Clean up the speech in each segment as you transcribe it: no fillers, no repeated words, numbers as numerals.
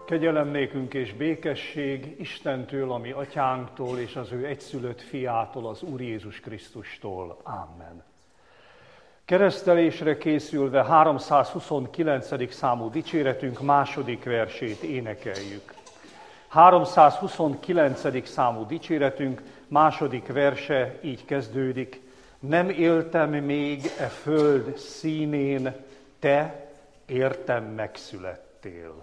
Kegyelem nékünk és békesség Istentől, a mi atyánktól, és az ő egyszülött fiától, az Úr Jézus Krisztustól. Amen. Keresztelésre készülve 329. számú dicséretünk második versét énekeljük. 329. számú dicséretünk második verse így kezdődik. Nem éltem még e föld színén, te értem megszülettél.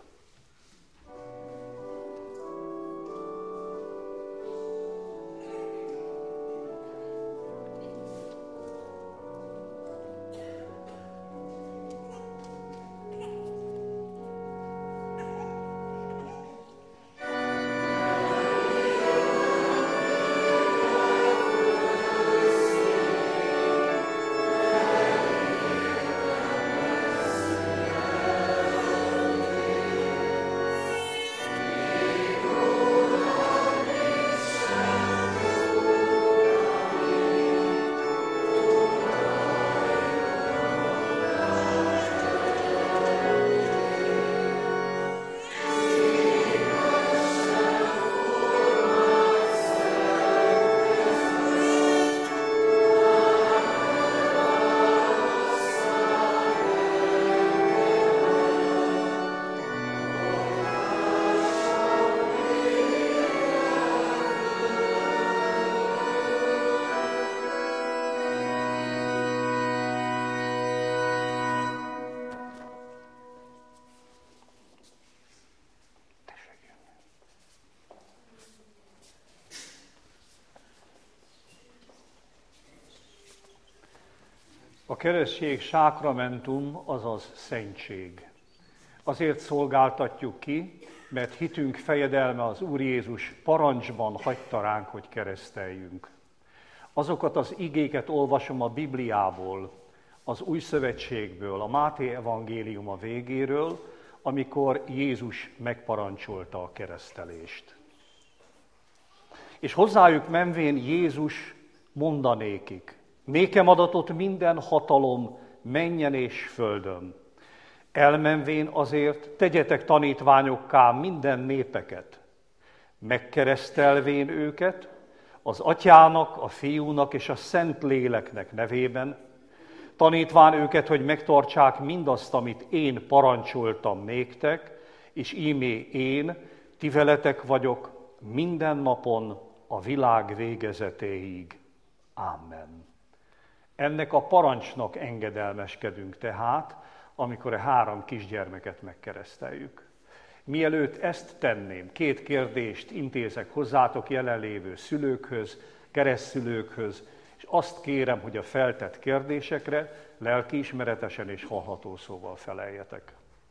A keresztség sákramentum, azaz szentség. Azért szolgáltatjuk ki, mert hitünk fejedelme az Úr Jézus parancsban hagyta ránk, hogy kereszteljünk. Azokat az igéket olvasom a Bibliából, az Új Szövetségből, a Máté evangéliuma végéről, amikor Jézus megparancsolta a keresztelést. És hozzájuk menvén Jézus mondanékik: nékem adatot minden hatalom mennyen és földön. Elmenvén azért tegyetek tanítványokká minden népeket, megkeresztelvén őket az Atyának, a Fiúnak és a Szentléleknek nevében, tanítván őket, hogy megtartsák mindazt, amit én parancsoltam néktek, és íme én, ti veletek vagyok minden napon a világ végezetéig. Amen. Ennek a parancsnak engedelmeskedünk tehát, amikor a 3 kisgyermeket megkereszteljük. Mielőtt ezt tenném, 2 kérdést intézek hozzátok jelenlévő szülőkhöz, keresztszülőkhöz, és azt kérem, hogy a feltett kérdésekre lelkiismeretesen és hallható szóval feleljetek.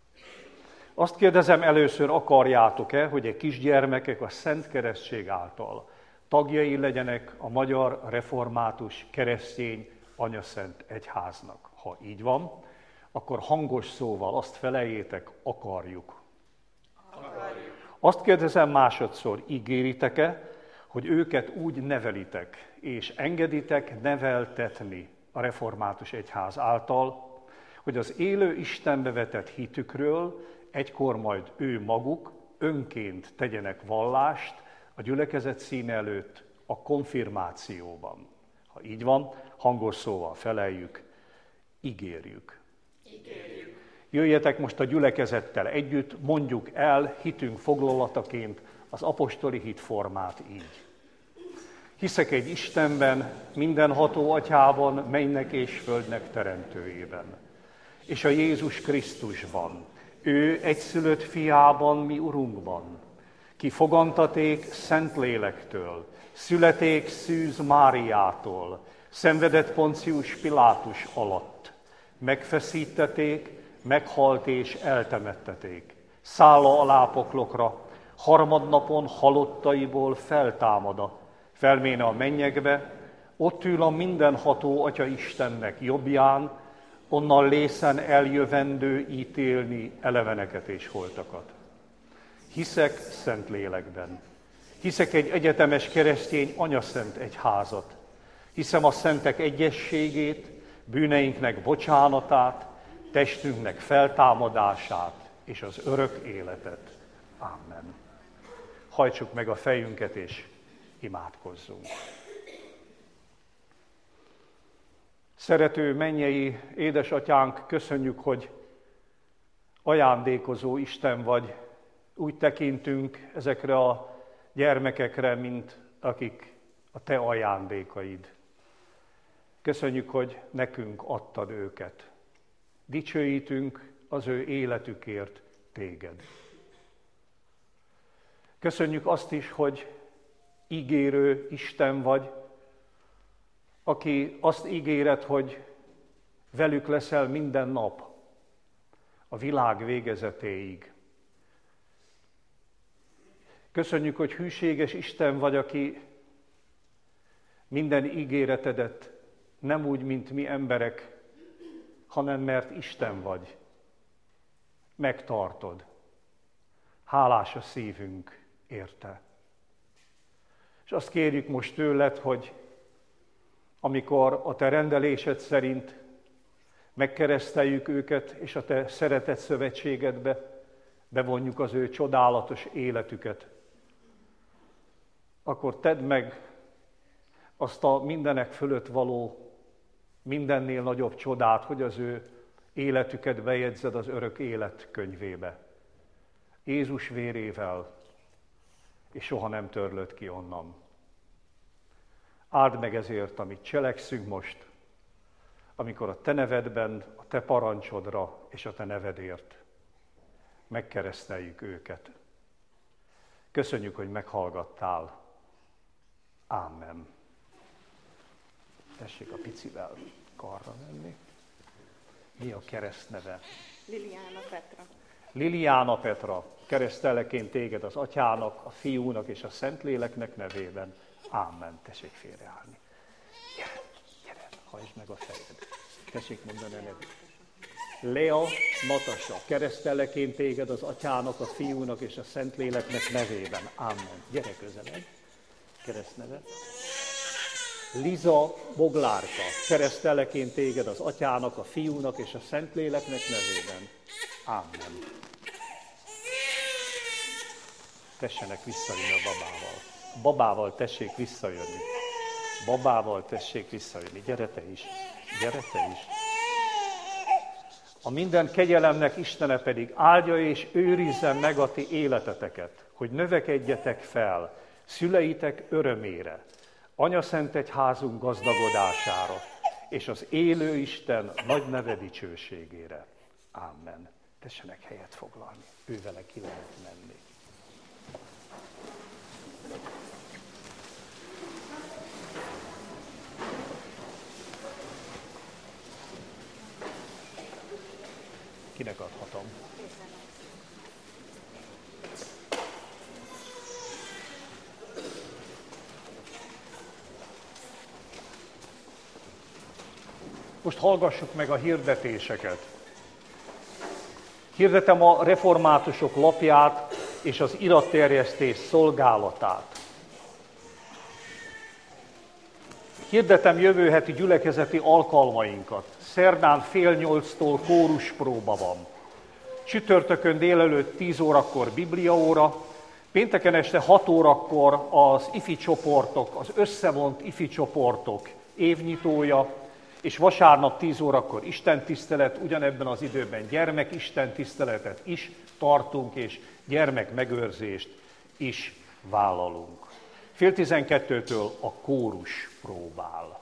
Azt kérdezem először, akarjátok-e, hogy a kisgyermekek a Szent Keresztség által tagjai legyenek a Magyar Református Keresztény Anyaszent Egyháznak? Ha így van, akkor hangos szóval azt feleljétek, akarjuk. Azt kérdezem másodszor, ígéritek-e, hogy őket úgy nevelitek, és engeditek neveltetni a Református Egyház által, hogy az élő Istenbe vetett hitükről egykor majd ő maguk önként tegyenek vallást a gyülekezet színe előtt a konfirmációban. Ha így van, hangos szóval feleljük, ígérjük. Jöjjetek most a gyülekezettel együtt, mondjuk el hitünk foglalataként az apostoli hitformát így. Hiszek egy Istenben, mindenható Atyában, mennek és földnek teremtőjében, és a Jézus Krisztusban, ő egyszülött fiában, mi Urunkban, ki fogantaték Szentlélektől, születék Szűz Máriától, szenvedett Poncius Pilátus alatt, megfeszítették, meghalt és eltemetteték, szálla alá poklokra, harmadnapon halottaiból feltámada, felméne a mennyekbe, ott ül a mindenható Atya Istennek jobbján, onnan lészen eljövendő ítélni eleveneket és holtakat. Hiszek Szentlélekben, hiszek egy egyetemes keresztény anyaszent egyházat, hiszem a szentek egyességét, bűneinknek bocsánatát, testünknek feltámadását és az örök életet. Amen. Hajtsuk meg a fejünket és imádkozzunk. Szerető mennyei édesatyánk, köszönjük, hogy ajándékozó Isten vagy. Úgy tekintünk ezekre a gyermekekre, mint akik a te ajándékaid. Köszönjük, hogy nekünk adtad őket. Dicsőítünk az ő életükért téged. Köszönjük azt is, hogy ígérő Isten vagy, aki azt ígéred, hogy velük leszel minden nap, a világ végezetéig. Köszönjük, hogy hűséges Isten vagy, aki minden ígéretedet nem úgy, mint mi emberek, hanem mert Isten vagy. Megtartod. Hálás a szívünk érte. És azt kérjük most tőled, hogy amikor a te rendelésed szerint megkereszteljük őket, és a te szeretett szövetségedbe bevonjuk az ő csodálatos életüket, akkor tedd meg azt a mindenek fölött való, mindennél nagyobb csodát, hogy az ő életüket bejegyzed az örök élet könyvébe. Jézus vérével, és soha nem törlöd ki onnan. Áld meg ezért, amit cselekszünk most, amikor a te nevedben, a te parancsodra és a te nevedért megkereszteljük őket. Köszönjük, hogy meghallgattál. Ámen. Tessék a picivel karra venni. Mi a keresztneve? Liliana Petra. Liliana Petra, keresztelleként téged az Atyának, a Fiúnak és a Szentléleknek nevében. Ámen. Tessék félreállni. Gyere, hajtsd meg a fejed. Tessék mondani a nevét. Lea Natasa, keresztelleként téged az Atyának, a Fiúnak és a Szentléleknek nevében. Ámen. Gyere közelebb. Keresztneve. Liza Boglárka, keresztelleként téged az Atyának, a Fiúnak és a Szentléleknek nevében. Ámen. Tessenek visszajönni a babával. Babával tessék visszajönni. Babával tessék visszajönni. Gyere te is. Gyere te is. A minden kegyelemnek Istene pedig áldja és őrizze meg a ti életeteket, hogy növekedjetek fel szüleitek örömére, Anyaszent Egyházunk gazdagodására, és az élő Isten nagy neve dicsőségére. Amen. Tessenek helyet foglalni. Ővele ki lehet menni. Kinek adhatom? Most hallgassuk meg a hirdetéseket. Hirdetem a reformátusok lapját és az iratterjesztés szolgálatát. Hirdetem jövő heti gyülekezeti alkalmainkat. Szerdán 7:30 kóruspróba van. Csütörtökön délelőtt 10 órakor bibliaóra, pénteken este 6 órakor az ifi csoportok, az összevont ifi csoportok évnyitója, és vasárnap 10 órakor istentisztelet, ugyanebben az időben gyermekistentiszteletet is tartunk, és gyermekmegőrzést is vállalunk. 11:30 a kórus próbál.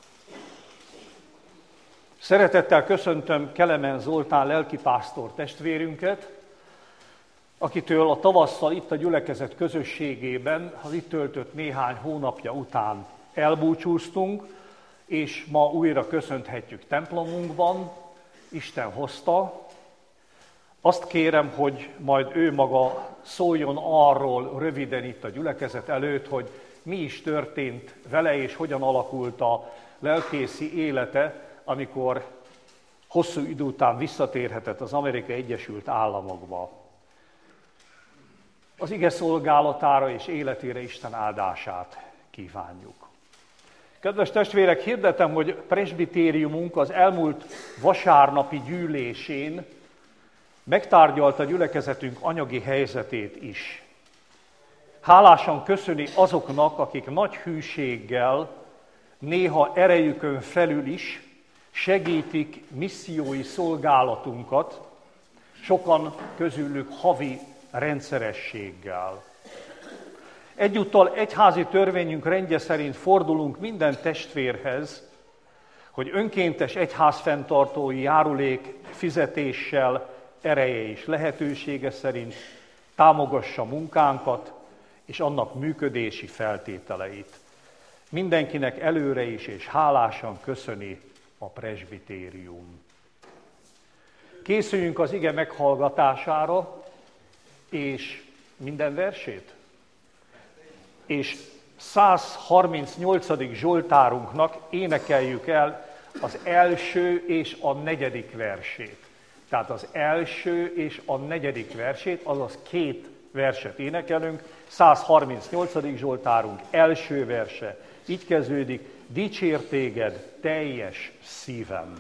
Szeretettel köszöntöm Kelemen Zoltán lelkipásztor testvérünket, akitől a tavasszal itt a gyülekezet közösségében, az itt töltött néhány hónapja után elbúcsúztunk, és ma újra köszönhetjük templomunkban. Isten hozta. Azt kérem, hogy majd ő maga szóljon arról röviden itt a gyülekezet előtt, hogy mi is történt vele, és hogyan alakult a lelkészi élete, amikor hosszú idő után visszatérhetett az Amerikai Egyesült Államokba. Az ige szolgálatára és életére Isten áldását kívánjuk. Kedves testvérek, hirdetem, hogy presbitériumunk az elmúlt vasárnapi gyűlésén Megtárgyalta gyülekezetünk anyagi helyzetét is. Hálásan köszöni azoknak, akik nagy hűséggel, néha erejükön felül is segítik missziói szolgálatunkat, sokan közülük havi rendszerességgel. Egyúttal egyházi törvényünk rendje szerint fordulunk minden testvérhez, hogy önkéntes egyházfenntartói járulék fizetéssel, ereje és lehetősége szerint támogassa munkánkat és annak működési feltételeit. Mindenkinek előre is és hálásan köszöni a presbitérium. Készüljünk az ige meghallgatására, és minden versét, és 138. Zsoltárunknak énekeljük el az első és a negyedik versét. Tehát az első és a negyedik versét, azaz 2 verset énekelünk. 138. Zsoltárunk első verse. Így kezdődik: dicsér téged teljes szívem.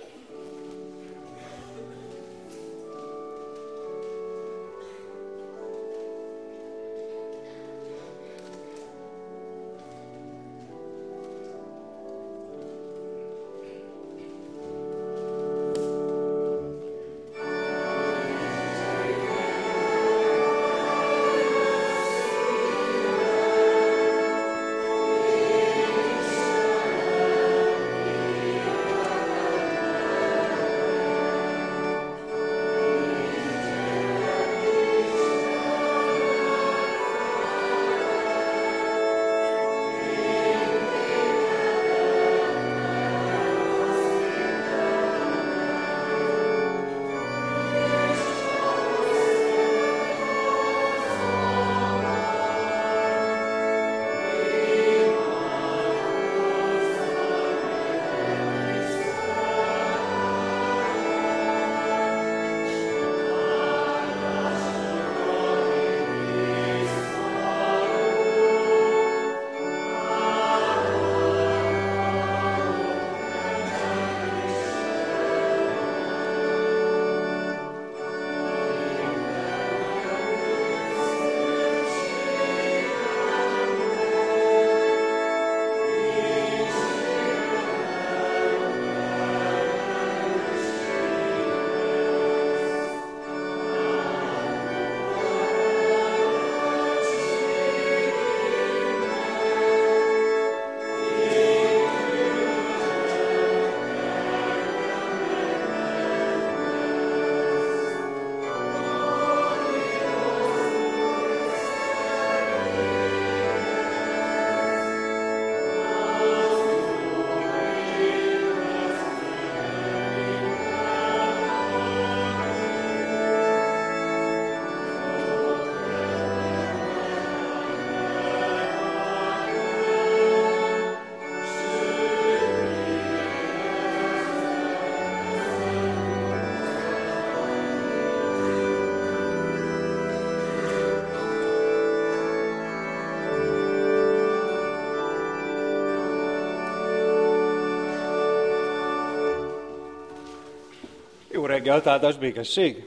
Jó reggelt, áldás békesség!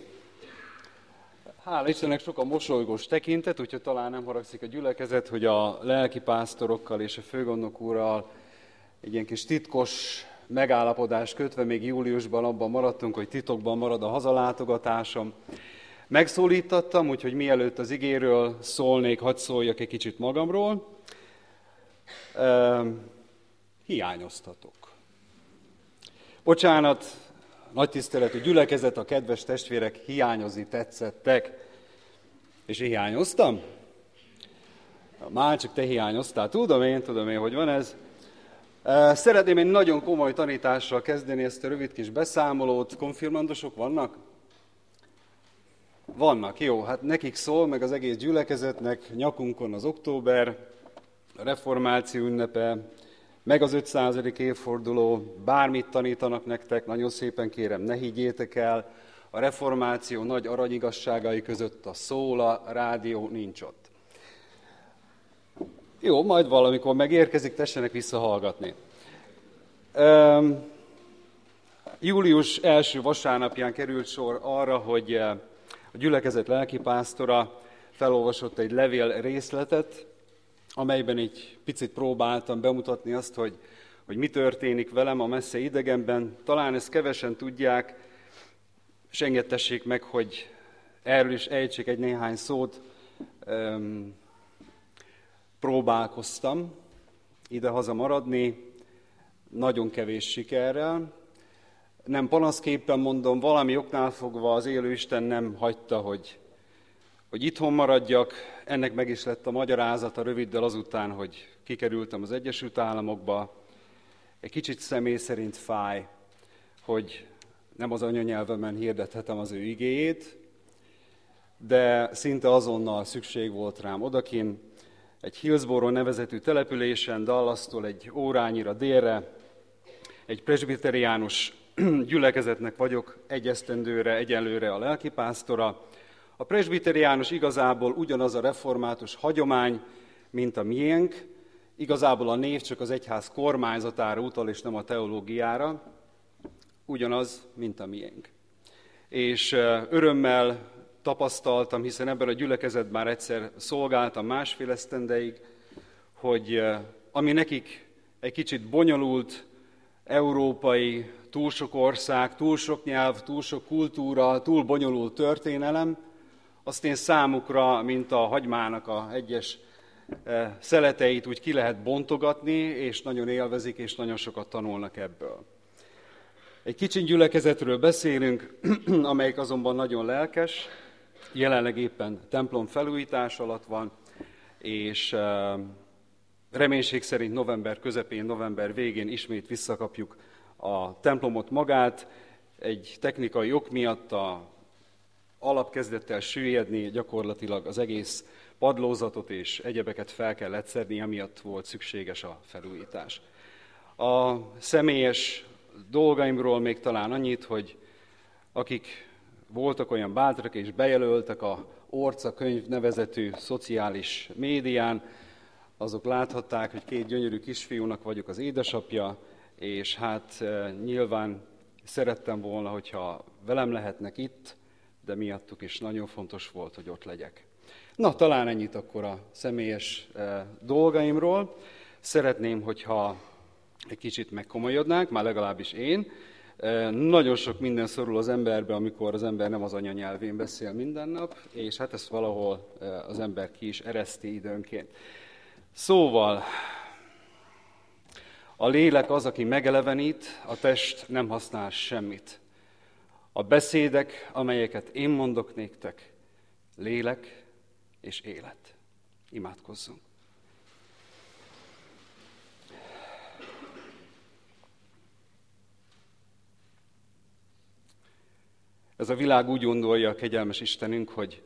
Hála Istennek sok a mosolygós tekintet, úgyhogy talán nem haragszik a gyülekezet, hogy a lelkipásztorokkal és a főgondnok úrral egy ilyen kis titkos megállapodást kötve még júliusban abban maradtunk, hogy titokban marad a hazalátogatásom. Megszólítattam, úgyhogy mielőtt az igéről szólnék, hadd szóljak egy kicsit magamról. Hiányoztatok. Bocsánat, nagy tiszteletű gyülekezet, a kedves testvérek, hiányozni tetszettek. És én hiányoztam? Már csak te hiányoztál. Tudom én, hogy van ez. Szeretném egy nagyon komoly tanítással kezdeni ezt a rövid kis beszámolót. Konfirmandosok vannak? Vannak, jó. Hát nekik szól, meg az egész gyülekezetnek, nyakunkon az október, a reformáció ünnepe, meg az 500. évforduló, bármit tanítanak nektek, nagyon szépen kérem, ne higgyétek el, a reformáció nagy aranyigazságai között a szól, a rádió nincs ott. Jó, majd valamikor megérkezik, tessenek visszahallgatni. Július első vasárnapján került sor arra, hogy a gyülekezet lelkipásztora felolvasott egy levél részletet, amelyben egy picit próbáltam bemutatni azt, hogy mi történik velem a messze idegenben. Talán ezt kevesen tudják, és engedtessék meg, hogy erről is ejtsék egy néhány szót. Próbálkoztam idehaza maradni, nagyon kevés sikerrel. Nem panaszképpen mondom, valami oknál fogva az élő Isten nem hagyta, hogy itthon maradjak. Ennek meg is lett a magyarázata röviddel azután, hogy kikerültem az Egyesült Államokba. Egy kicsit személy szerint fáj, hogy nem az anyanyelvemen hirdethetem az ő igéjét, de szinte azonnal szükség volt rám odakin. Egy Hillsboro nevezetű településen, Dallastól egy órányira délre, egy presbiteriánus gyülekezetnek vagyok egy esztendőre, egyelőre a lelkipásztora. A presbiteriánus igazából ugyanaz a református hagyomány, mint a miénk, igazából a név csak az egyház kormányzatára utal, és nem a teológiára, ugyanaz, mint a miénk. És örömmel tapasztaltam, hiszen ebben a gyülekezetben már egyszer szolgáltam 1,5 esztendeig, hogy ami nekik egy kicsit bonyolult, európai, túl sok ország, túl sok nyelv, túl sok kultúra, túl bonyolult történelem, azt én számukra, mint a hagymának a egyes szeleteit úgy ki lehet bontogatni, és nagyon élvezik, és nagyon sokat tanulnak ebből. Egy kicsi gyülekezetről beszélünk, amelyik azonban nagyon lelkes, jelenleg éppen templom felújítás alatt van, és reménység szerint november közepén, november végén ismét visszakapjuk a templomot magát. Egy technikai ok miatt alapkezdett el süllyedni, gyakorlatilag az egész padlózatot és egyebeket fel kellett szedni, amiatt volt szükséges a felújítás. A személyes dolgaimról még talán annyit, hogy akik voltak olyan bátrak és bejelöltek a Orca könyv nevezetű szociális médián, azok láthatták, hogy 2 gyönyörű kisfiúnak vagyok az édesapja, és hát nyilván szerettem volna, hogyha velem lehetnek itt, de miattuk is nagyon fontos volt, hogy ott legyek. Na, talán ennyit akkor a személyes dolgaimról. Szeretném, hogyha egy kicsit megkomolyodnánk, már legalábbis én. Nagyon sok minden szorul az emberbe, amikor az ember nem az anyanyelvén beszél minden nap, és hát ezt valahol az ember ki is ereszti időnként. Szóval, a lélek az, aki megelevenít, a test nem használ semmit. A beszédek, amelyeket én mondok néktek, lélek és élet. Imádkozzunk. Ez a világ úgy gondolja, kegyelmes Istenünk, hogy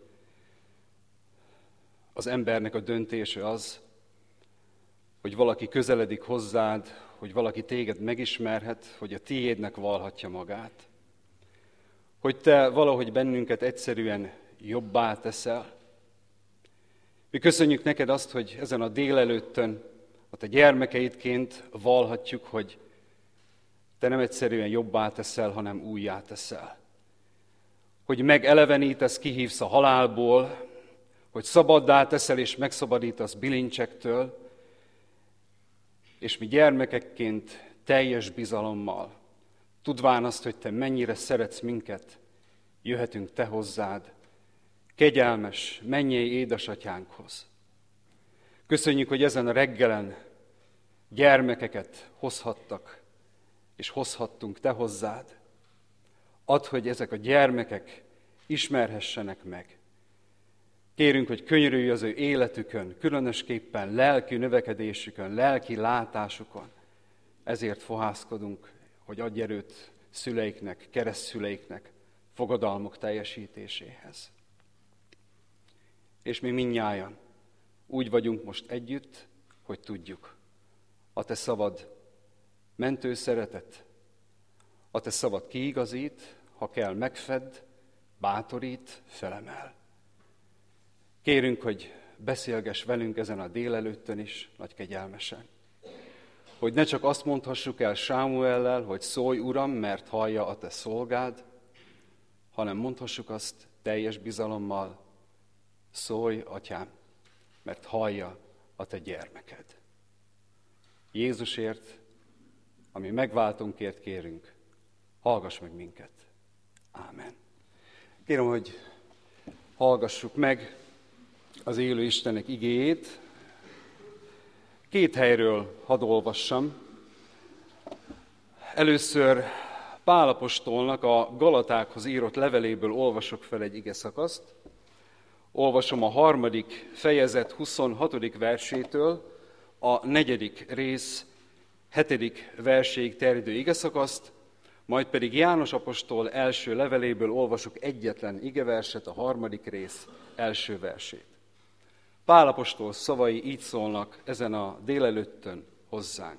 az embernek a döntése az, hogy valaki közeledik hozzád, hogy valaki téged megismerhet, hogy a tiédnek vallhatja magát. Hogy te valahogy bennünket egyszerűen jobbá teszel. Mi köszönjük neked azt, hogy ezen a délelőttön, a te gyermekeidként vallhatjuk, hogy te nem egyszerűen jobbá teszel, hanem újjá teszel. Hogy megelevenítesz, kihívsz a halálból, hogy szabaddá teszel és megszabadítasz bilincsektől, és mi gyermekekként teljes bizalommal, tudván azt, hogy te mennyire szeretsz minket, jöhetünk te hozzád, kegyelmes, mennyei édesatyánkhoz. Köszönjük, hogy ezen a reggelen gyermekeket hozhattak, és hozhattunk te hozzád. Add, hogy ezek a gyermekek ismerhessenek meg. Kérünk, hogy könyörülj az ő életükön, különösképpen lelki növekedésükön, lelki látásukon. Ezért fohászkodunk, hogy adj erőt szüleiknek, keresztszüleiknek, fogadalmuk teljesítéséhez. És mi mindnyájan úgy vagyunk most együtt, hogy tudjuk. A te szavad mentő szeretet, a te szavad kiigazít, ha kell megfedd, bátorít, felemel. Kérünk, hogy beszélgess velünk ezen a délelőttön is, nagy kegyelmesen. hogy ne csak azt mondhassuk el Sámuellel, hogy szólj, Uram, mert hallja a te szolgád, hanem mondhassuk azt teljes bizalommal, szólj, Atyám, mert hallja a te gyermeked. Jézusért, ami megváltónkért kérünk, hallgass meg minket. Ámen. Kérem, hogy hallgassuk meg az élő Istennek igéjét. 2 helyről hadd olvassam. Először Pál apostolnak a Galatákhoz írott leveléből olvasok fel egy igeszakaszt. Olvasom a 3. fejezet 26. versétől a 4. rész 7. verséig terjedő igeszakaszt, majd pedig János apostol első leveléből olvasok egyetlen igeverset, a 3. rész első versét. Pál apostol szavai így szólnak ezen a délelőttön hozzánk.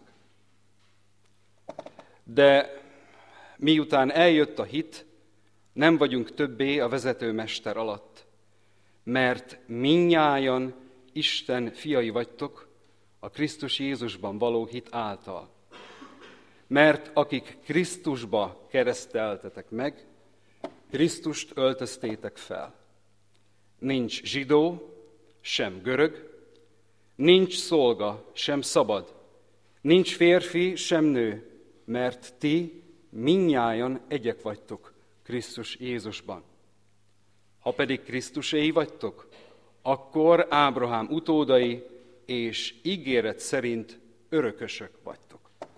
De miután eljött a hit, nem vagyunk többé a vezetőmester alatt, mert mindnyájan Isten fiai vagytok a Krisztus Jézusban való hit által. Mert akik Krisztusba kereszteltetek meg, Krisztust öltöztétek fel. Nincs zsidó, sem görög, nincs szolga, sem szabad, nincs férfi, sem nő, mert ti mindnyájan egyek vagytok Krisztus Jézusban. Ha pedig Krisztuséi vagytok, akkor Ábrahám utódai és ígéret szerint örökösök vagytok.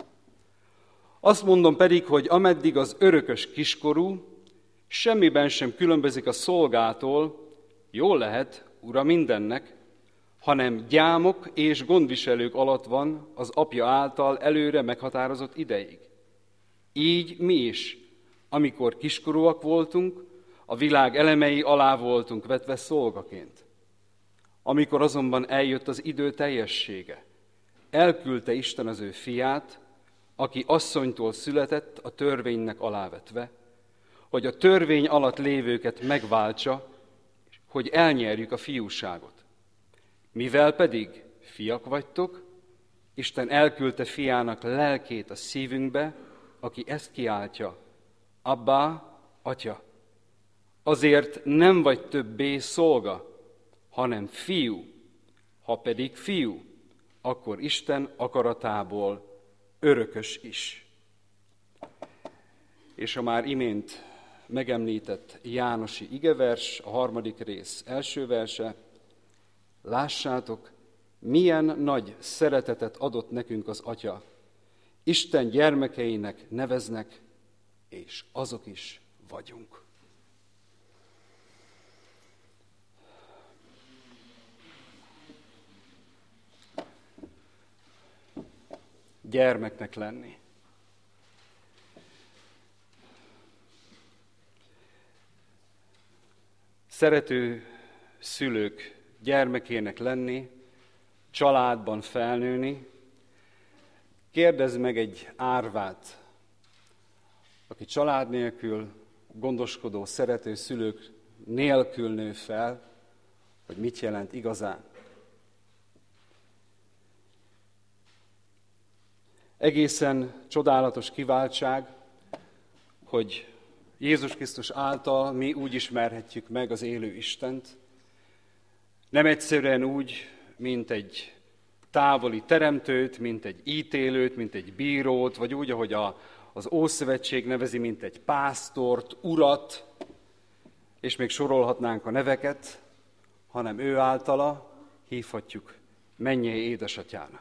Azt mondom pedig, hogy ameddig az örökös kiskorú semmiben sem különbözik a szolgától, jól lehet, ura mindennek, hanem gyámok és gondviselők alatt van az apja által előre meghatározott ideig. Így mi is, amikor kiskorúak voltunk, a világ elemei alá voltunk vetve szolgaként. Amikor azonban eljött az idő teljessége, elküldte Isten az ő fiát, aki asszonytól született, a törvénynek alávetve, hogy a törvény alatt lévőket megváltsa, hogy elnyerjük a fiúságot. Mivel pedig fiak vagytok, Isten elküldte fiának lelkét a szívünkbe, aki ezt kiáltja, Abbá, Atya. Azért nem vagy többé szolga, hanem fiú. Ha pedig fiú, akkor Isten akaratából örökös is. És a már imént megemlített jánosi igevers, a 3. rész első verse, lássátok, milyen nagy szeretetet adott nekünk az Atya. Isten gyermekeinek neveznek, és azok is vagyunk. Gyermeknek lenni. Szerető szülők gyermekének lenni, családban felnőni. Kérdezz meg egy árvát, aki család nélkül, gondoskodó, szerető szülők nélkül nő fel, hogy mit jelent igazán. Egészen csodálatos kiváltság, hogy Jézus Krisztus által mi úgy ismerhetjük meg az élő Istent. Nem egyszerűen úgy, mint egy távoli teremtőt, mint egy ítélőt, mint egy bírót, vagy úgy, ahogy az Ószövetség nevezi, mint egy pásztort, urat, és még sorolhatnánk a neveket, hanem ő általa hívhatjuk mennyei édesatyának.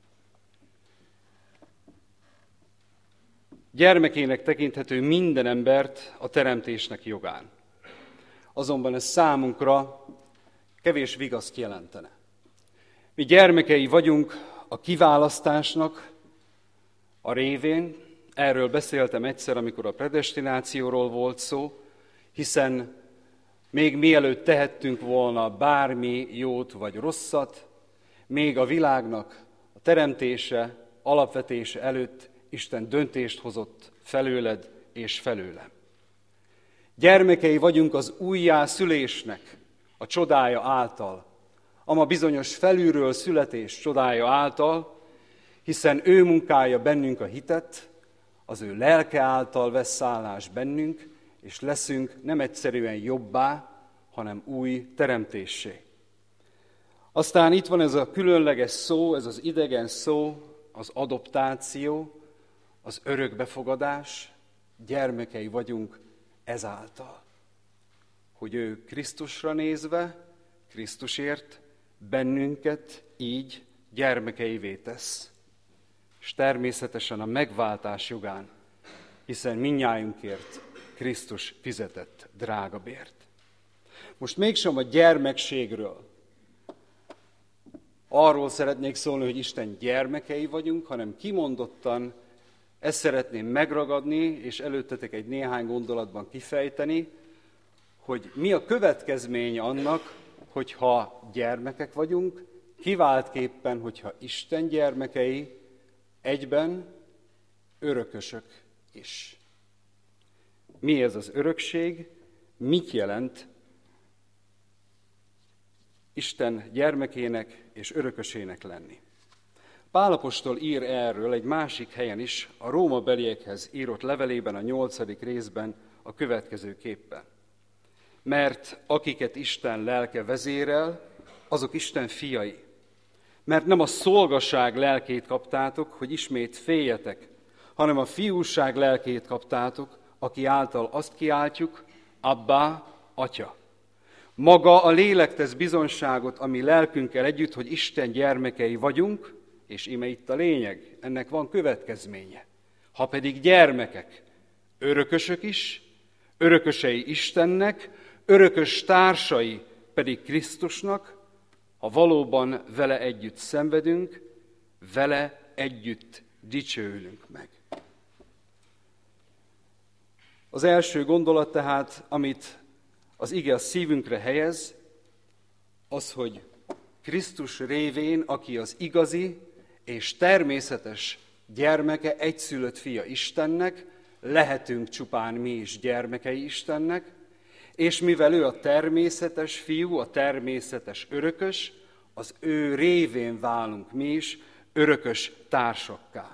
Gyermekének tekinthető minden embert a teremtésnek jogán. Azonban ez számunkra kevés vigaszt jelentene. Mi gyermekei vagyunk a kiválasztásnak a révén, erről beszéltem egyszer, amikor a predestinációról volt szó, hiszen még mielőtt tehettünk volna bármi jót vagy rosszat, még a világnak a teremtése, alapvetése előtt Isten döntést hozott felőled és felőlem. Gyermekei vagyunk az újjászülésnek a csodája által, ama bizonyos felülről születés csodája által, hiszen ő munkálja bennünk a hitet, az ő lelke által vesz szállást bennünk, és leszünk nem egyszerűen jobbá, hanem új teremtéssé. Aztán itt van ez a különleges szó, ez az idegen szó, az adoptáció, az örökbefogadás, gyermekei vagyunk ezáltal. Hogy ő Krisztusra nézve, Krisztusért bennünket így gyermekeivé tesz. És természetesen a megváltás jogán, hiszen mindnyájunkért Krisztus fizetett drága bért. Most mégsem a gyermekségről, arról szeretnék szólni, hogy Isten gyermekei vagyunk, hanem kimondottan ezt szeretném megragadni, és előttetek egy néhány gondolatban kifejteni, hogy mi a következménye annak, hogyha gyermekek vagyunk, kiváltképpen, hogyha Isten gyermekei, egyben örökösök is. Mi ez az örökség? Mit jelent Isten gyermekének és örökösének lenni? Pál apostol ír erről egy másik helyen is, a rómabeliekhez írott levelében, a 8. részben a következőképpen. Mert akiket Isten lelke vezérel, azok Isten fiai. Mert nem a szolgaság lelkét kaptátok, hogy ismét féljetek, hanem a fiúság lelkét kaptátok, aki által azt kiáltjuk, Abbá, Atya. Maga a lélek tesz bizonságot a mi lelkünkkel együtt, hogy Isten gyermekei vagyunk, és íme itt a lényeg, ennek van következménye. Ha pedig gyermekek, örökösök is, örökösei Istennek, örökös társai pedig Krisztusnak, ha valóban vele együtt szenvedünk, vele együtt dicsőülünk meg. Az első gondolat tehát, amit az ige a szívünkre helyez, az, hogy Krisztus révén, aki az igazi és természetes gyermeke, egyszülött fia Istennek, lehetünk csupán mi is gyermekei Istennek, és mivel ő a természetes fiú, a természetes örökös, az ő révén válunk mi is örökös társakká.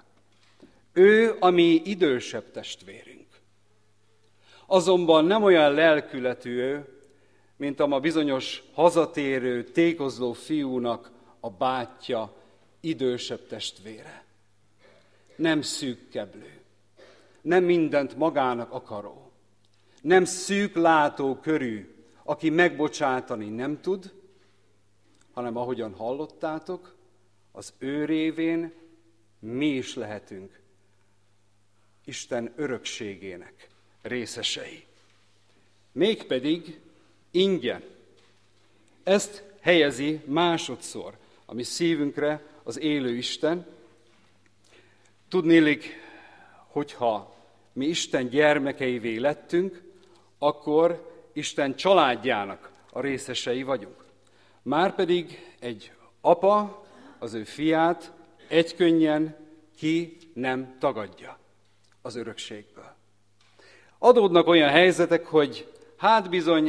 Ő a mi idősebb testvérünk. Azonban nem olyan lelkületű ő, mint a bizonyos hazatérő, tékozló fiúnak a bátyja, idősebb testvére. Nem szűkkeblő, nem mindent magának akaró, nem szűk látókörű, aki megbocsátani nem tud, hanem ahogyan hallottátok, az ő révén mi is lehetünk Isten örökségének részesei. Mégpedig ingyen. Ezt helyezi másodszor a mi szívünkre az élő Isten. Tudnélik, hogyha mi Isten gyermekeivé lettünk, akkor Isten családjának a részesei vagyunk. Márpedig egy apa az ő fiát egykönnyen ki nem tagadja az örökségből. Adódnak olyan helyzetek, hogy hát bizony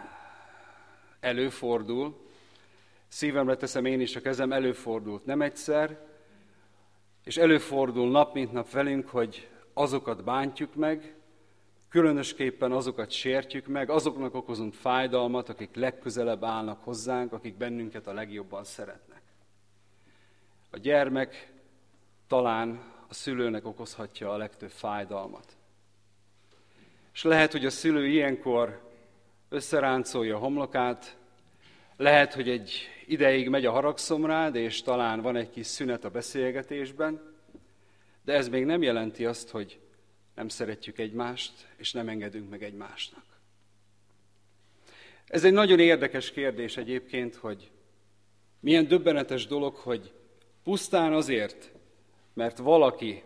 előfordul, szívemre teszem én is a kezem, előfordult nem egyszer, és előfordul nap mint nap velünk, hogy azokat bántjuk meg, különösképpen azokat sértjük meg, azoknak okozunk fájdalmat, akik legközelebb állnak hozzánk, akik bennünket a legjobban szeretnek. A gyermek talán a szülőnek okozhatja a legtöbb fájdalmat. És lehet, hogy a szülő ilyenkor összeráncolja a homlokát, lehet, hogy egy ideig megy a haragszom rád, és talán van egy kis szünet a beszélgetésben, de ez még nem jelenti azt, hogy nem szeretjük egymást, és nem engedünk meg egymásnak. Ez egy nagyon érdekes kérdés egyébként, hogy milyen döbbenetes dolog, hogy pusztán azért, mert valaki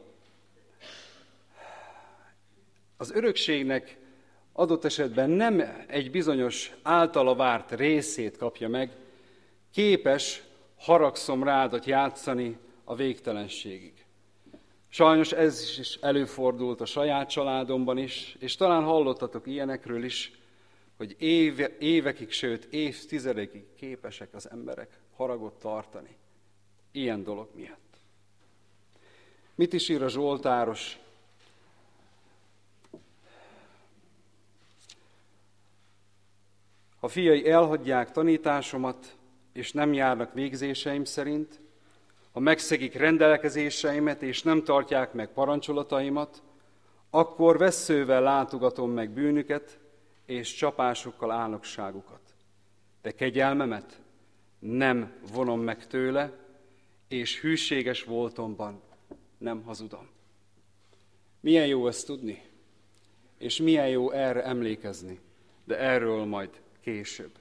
az örökségnek adott esetben nem egy bizonyos általa várt részét kapja meg, képes haragszom rádat játszani a végtelenségig. Sajnos ez is előfordult a saját családomban is, és talán hallottatok ilyenekről is, hogy évekig, sőt évtizedekig képesek az emberek haragot tartani ilyen dolog miatt. Mit is ír a Zsoltáros? Ha fiai elhagyják tanításomat, és nem járnak végzéseim szerint, ha megszegik rendelkezéseimet, és nem tartják meg parancsolataimat, akkor vesszővel látogatom meg bűnüket, és csapásokkal álnokságukat. De kegyelmemet nem vonom meg tőle, és hűséges voltomban nem hazudom. Milyen jó ezt tudni, és milyen jó erre emlékezni, de erről majd később.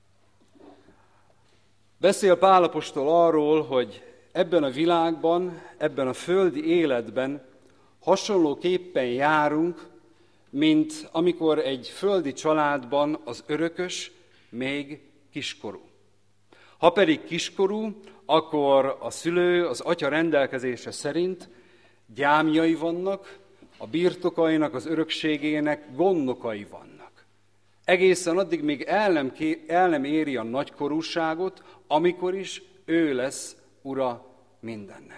Beszél Pál apostol arról, hogy ebben a világban, ebben a földi életben hasonlóképpen járunk, mint amikor egy földi családban az örökös még kiskorú. Ha pedig kiskorú, akkor a szülő az atya rendelkezése szerint gyámjai vannak, a birtokainak, az örökségének gondnokai vannak. Egészen addig még el nem éri a nagykorúságot, amikor is ő lesz ura mindennek.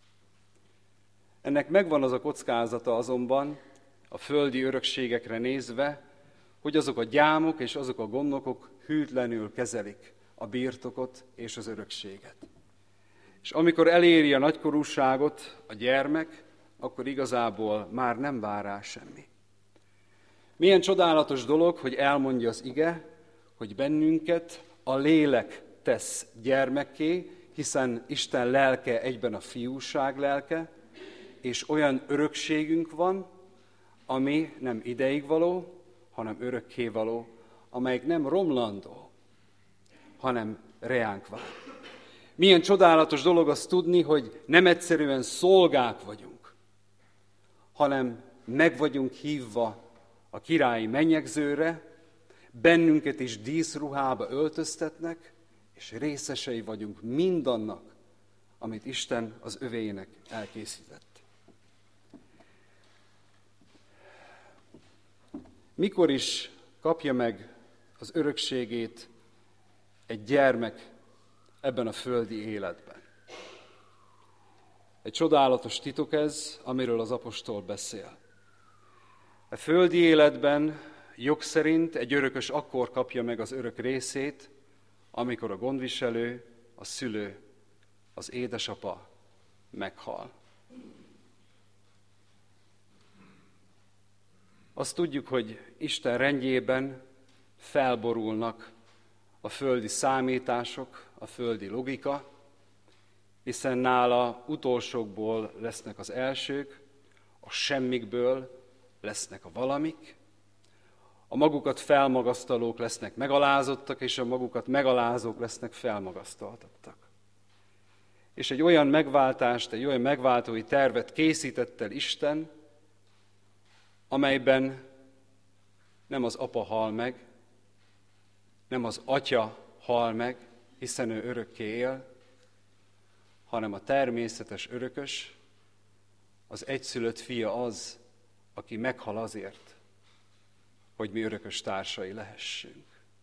Ennek megvan az a kockázata azonban, a földi örökségekre nézve, hogy azok a gyámok és azok a gondnokok hűtlenül kezelik a birtokot és az örökséget. És amikor eléri a nagykorúságot a gyermek, akkor igazából már nem vár rá semmi. Milyen csodálatos dolog, hogy elmondja az ige, hogy bennünket a lélek tesz gyermekké, hiszen Isten lelke egyben a fiúság lelke, és olyan örökségünk van, ami nem ideigvaló, hanem örökkévaló, amelyik nem romlandó, hanem reánk vár. Milyen csodálatos dolog azt tudni, hogy nem egyszerűen szolgák vagyunk, hanem meg vagyunk hívva a királyi mennyegzőre, bennünket is díszruhába öltöztetnek, és részesei vagyunk mindannak, amit Isten az övéinek elkészített. Mikor is kapja meg az örökségét egy gyermek ebben a földi életben? Egy csodálatos titok ez, amiről az apostol beszél. A földi életben jog szerint egy örökös akkor kapja meg az örök részét, amikor a gondviselő, a szülő, az édesapa meghal. Azt tudjuk, hogy Isten rendjében felborulnak a földi számítások, a földi logika, hiszen nála utolsókból lesznek az elsők, a semmikből lesznek a valamik, a magukat felmagasztalók lesznek megalázottak, és a magukat megalázók lesznek felmagasztaltattak. És egy olyan megváltást, egy olyan megváltói tervet készített el Isten, amelyben nem az apa hal meg, nem az atya hal meg, hiszen ő örökké él, hanem a természetes örökös, az egyszülött fia az, aki meghal azért, hogy mi örökös társai lehessünk.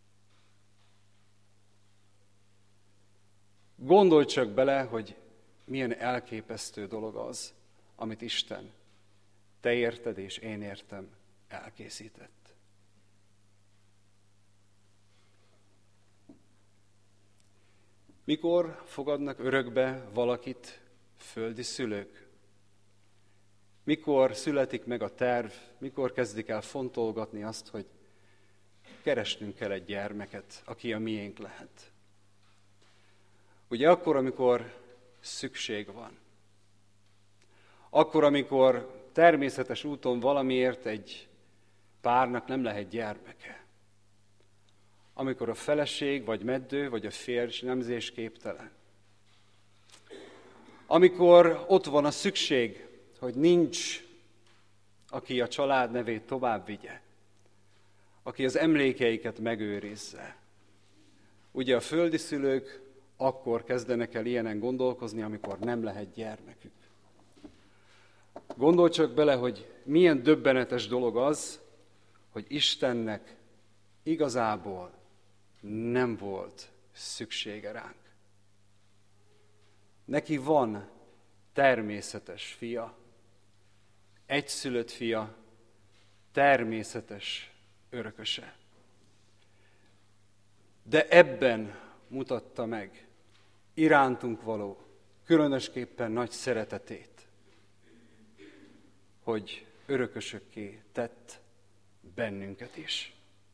Gondolj csak bele, hogy milyen elképesztő dolog az, amit Isten te érted és én értem elkészített. Mikor fogadnak örökbe valakit földi szülők? Mikor születik meg a terv, mikor kezdik el fontolgatni azt, hogy keresnünk kell egy gyermeket, aki a miénk lehet? Ugye akkor, amikor szükség van. Akkor, amikor természetes úton valamiért egy párnak nem lehet gyermeke. Amikor a feleség, vagy meddő, vagy a férj nemzésképtelen. Amikor ott van a szükség, hogy nincs, aki a család nevét tovább vigye, aki az emlékeiket megőrizze. Ugye a földi szülők akkor kezdenek el ilyenen gondolkozni, amikor nem lehet gyermekük. Gondolj csak bele, hogy milyen döbbenetes dolog az, hogy Istennek igazából nem volt szüksége ránk. Neki van természetes fia, egyszülött fia, természetes örököse. De ebben mutatta meg irántunk való, különösképpen nagy szeretetét, hogy örökösökké tett bennünket is.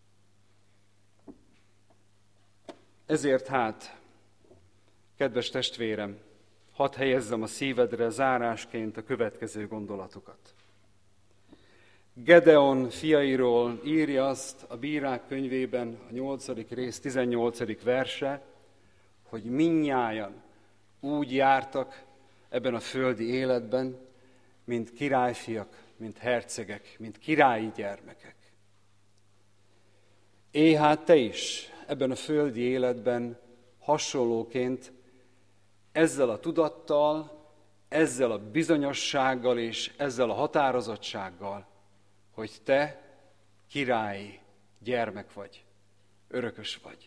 Ezért hát, kedves testvérem, hadd helyezzem a szívedre zárásként a következő gondolatokat. Gedeon fiairól írja azt a Bírák könyvében, a 8. rész 18. verse, hogy mindnyájan úgy jártak ebben a földi életben, mint királyfiak, mint hercegek, mint királyi gyermekek. Hát te is ebben a földi életben hasonlóként ezzel a tudattal, ezzel a bizonyossággal és ezzel a határozottsággal, hogy te királyi gyermek vagy, örökös vagy.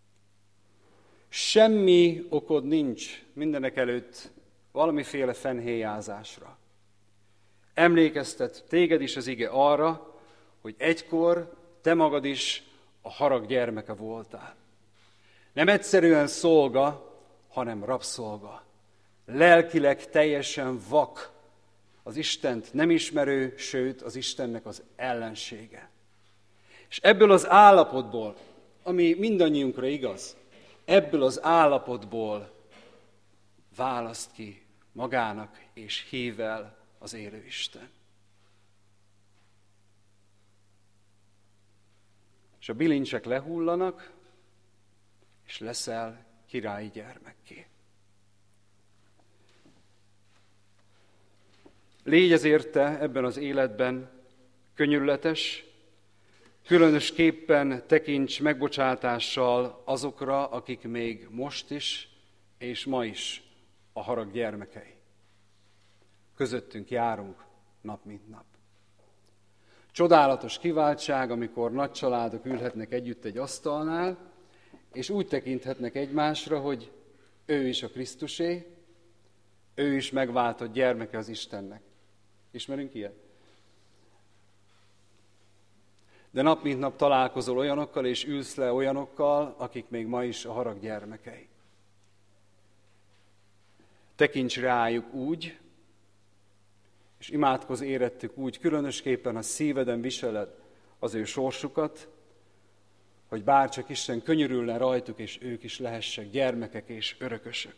Semmi okod nincs mindenekelőtt valamiféle fennhéjázásra. Emlékeztet téged is az ige arra, hogy egykor te magad is a harag gyermeke voltál. Nem egyszerűen szolga, hanem rabszolga. Lelkileg teljesen vak, az Istent nem ismerő, sőt az Istennek az ellensége. És ebből az állapotból, ami mindannyiunkra igaz, ebből az állapotból választ ki magának és hív el az élő Isten. És a bilincsek lehullanak, és leszel királyi gyermekké. Légy ezért te ebben az életben könyörületes, különösképpen tekints megbocsátással azokra, akik még most is és ma is a harag gyermekei. Közöttünk járunk nap mint nap. Csodálatos kiváltság, amikor nagy családok ülhetnek együtt egy asztalnál, és úgy tekinthetnek egymásra, hogy ő is a Krisztusé, ő is megváltott gyermeke az Istennek. Ismerünk ilyet? De nap mint nap találkozol olyanokkal, és ülsz le olyanokkal, akik még ma is a harag gyermekei. Tekints rájuk úgy, és imádkozz érettük úgy, különösképpen a szíveden viseled az ő sorsukat, hogy bárcsak Isten könyörülne rajtuk, és ők is lehessek gyermekek és örökösök.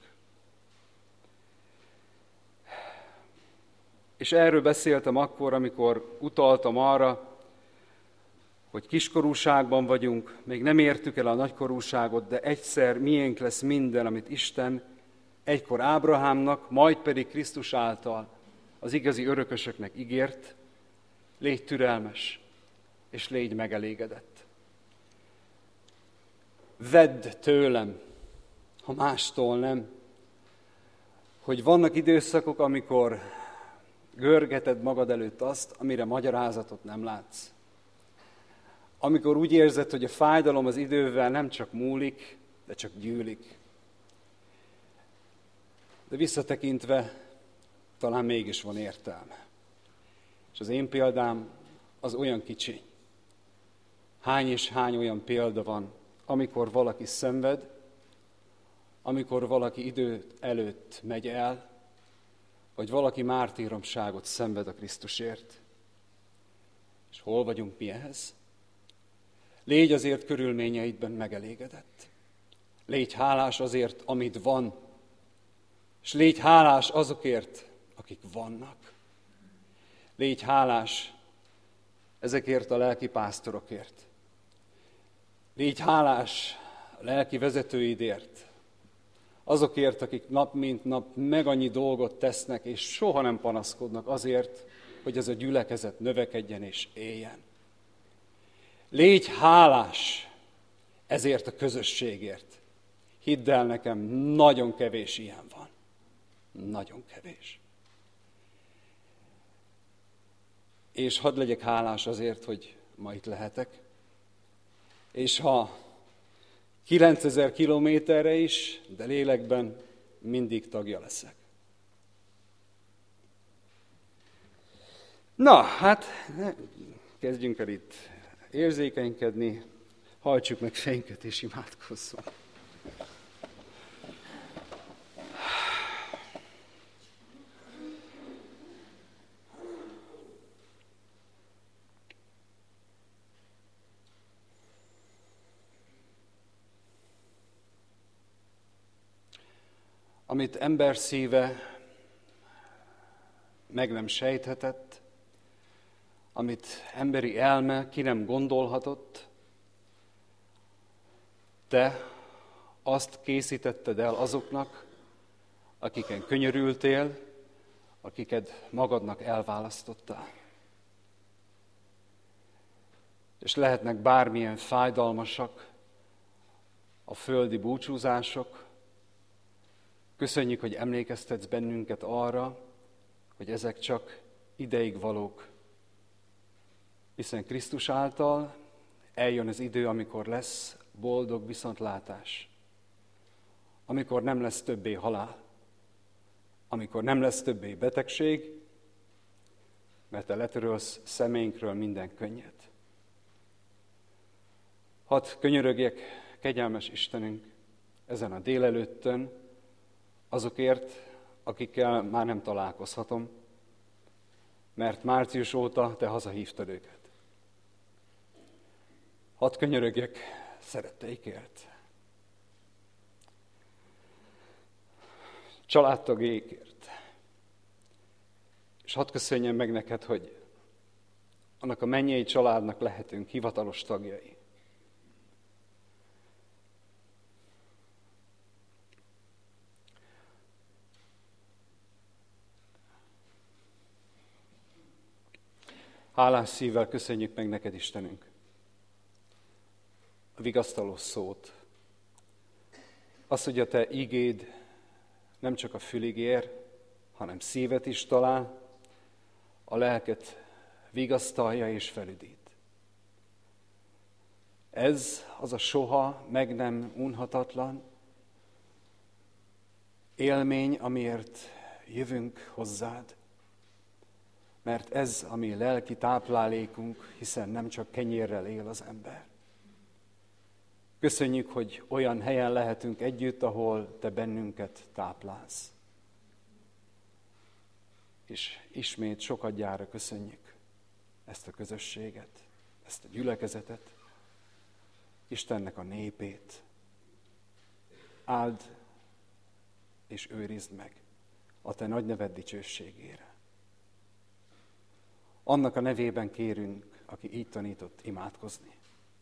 És erről beszéltem akkor, amikor utaltam arra, hogy kiskorúságban vagyunk, még nem értük el a nagykorúságot, de egyszer miénk lesz minden, amit Isten egykor Ábrahámnak, majd pedig Krisztus által az igazi örökösöknek ígért. Légy türelmes, és légy megelégedett. Vedd tőlem, ha mástól nem, hogy vannak időszakok, amikor görgeted magad előtt azt, amire magyarázatot nem látsz. Amikor úgy érzed, hogy a fájdalom az idővel nem csak múlik, de csak gyűlik. De visszatekintve talán mégis van értelme. És az én példám az olyan kicsi. Hány és hány olyan példa van, amikor valaki szenved, amikor valaki idő előtt megy el, vagy valaki mártíromságot szenved a Krisztusért. És hol vagyunk mi ehhez? Légy azért körülményeidben megelégedett. Légy hálás azért, amit van, és légy hálás azokért, akik vannak. Légy hálás ezekért a lelki pásztorokért. Légy hálás a lelki vezetőidért, azokért, akik nap mint nap meg annyi dolgot tesznek, és soha nem panaszkodnak azért, hogy ez a gyülekezet növekedjen és éljen. Légy hálás ezért a közösségért. Hidd el nekem, nagyon kevés ilyen van. Nagyon kevés. És hadd legyek hálás azért, hogy ma itt lehetek. És ha 9000 kilométerre is, de lélekben mindig tagja leszek. Na, hát kezdjünk el itt érzékenykedni, hajtsuk meg fejünket és imádkozzunk. Amit ember szíve meg nem sejthetett, amit emberi elme ki nem gondolhatott, te azt készítetted el azoknak, akiken könyörültél, akiket magadnak elválasztottál. És lehetnek bármilyen fájdalmasak a földi búcsúzások. Köszönjük, hogy emlékeztetsz bennünket arra, hogy ezek csak ideig valók. Hiszen Krisztus által eljön az idő, amikor lesz boldog viszontlátás. Amikor nem lesz többé halál. Amikor nem lesz többé betegség, mert te letörölsz szemeinkről minden könnyet. Hadd könyörögjek, kegyelmes Istenünk, ezen a délelőttön, azokért, akikkel már nem találkozhatom, mert március óta te hazahívtad őket. Hadd könyörögjek szeretteikért, családtagjaikért, és hadd köszönjem meg neked, hogy annak a mennyei családnak lehetünk hivatalos tagjai. Hálás szívvel köszönjük meg neked, Istenünk, a vigasztaló szót. Az, hogy a te igéd nem csak a fülig ér, hanem szívet is talál, a lelket vigasztalja és felüdít. Ez az a soha meg nem unhatatlan élmény, amiért jövünk hozzád. Mert ez a mi lelki táplálékunk, hiszen nem csak kenyérrel él az ember. Köszönjük, hogy olyan helyen lehetünk együtt, ahol te bennünket táplálsz. És ismét sokadjára köszönjük ezt a közösséget, ezt a gyülekezetet, Istennek a népét. Áld és őrizd meg a te nagy neved dicsőségére. Annak a nevében kérünk, aki így tanított imádkozni.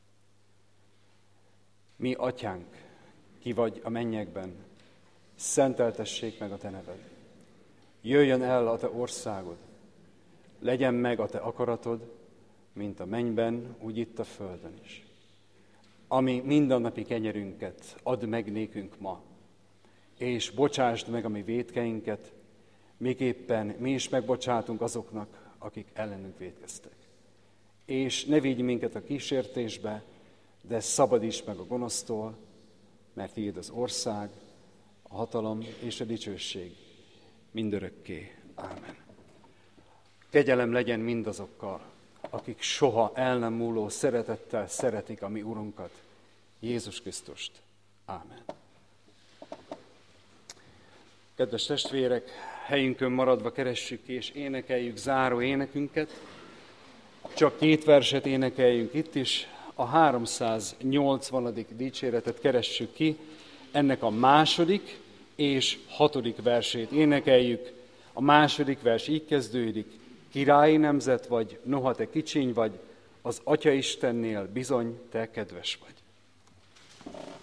Mi, Atyánk, ki vagy a mennyekben, szenteltessék meg a te neved. Jöjjön el a te országod, legyen meg a te akaratod, mint a mennyben, úgy itt a földön is. Ami mindennapi kenyerünket add meg nékünk ma, és bocsásd meg a mi vétkeinket, miképpen mi is megbocsátunk azoknak, akik ellenünk vétkeztek. És ne vigy minket a kísértésbe, de szabadíts meg a gonosztól, mert tiéd az ország, a hatalom és a dicsőség mindörökké. Ámen. Kegyelem legyen mindazokkal, akik soha el nem múló szeretettel szeretik a mi Urunkat, Jézus Krisztust. Ámen. Kedves testvérek, helyünkön maradva keressük ki és énekeljük záró énekünket. Csak 2 verset énekeljünk itt is. A 380. dicséretet keressük ki. Ennek a 2. és 6. versét énekeljük. A 2. vers így kezdődik. Királyi nemzet vagy, noha te kicsiny vagy, az Atya Istennél bizony te kedves vagy.